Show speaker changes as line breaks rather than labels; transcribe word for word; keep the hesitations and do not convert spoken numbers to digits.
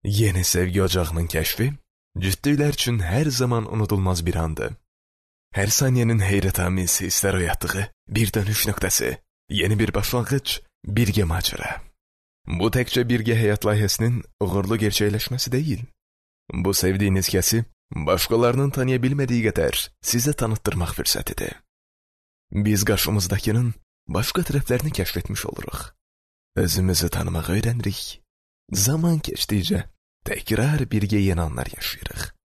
Yeni sevgi ocağının keşfi, cütlükler için her zaman unutulmaz bir andı. Her saniyenin heyrətamiz hissler oyattığı bir dönüş noktası, yeni bir başlangıç, birge macera. Bu tekçe birge hayat layihəsinin uğurlu gerçekleşmesi değil. Bu sevdiğiniz kesi, başkalarının tanıyabilmediği kadar size tanıttırmak fırsatidir. Biz karşımızdakinin başka taraflarını keşfetmiş oluruz. Özümüzü tanımak öğrendik. Zaman geçtikçe tekrar birge yeni anlar yaşayırıq.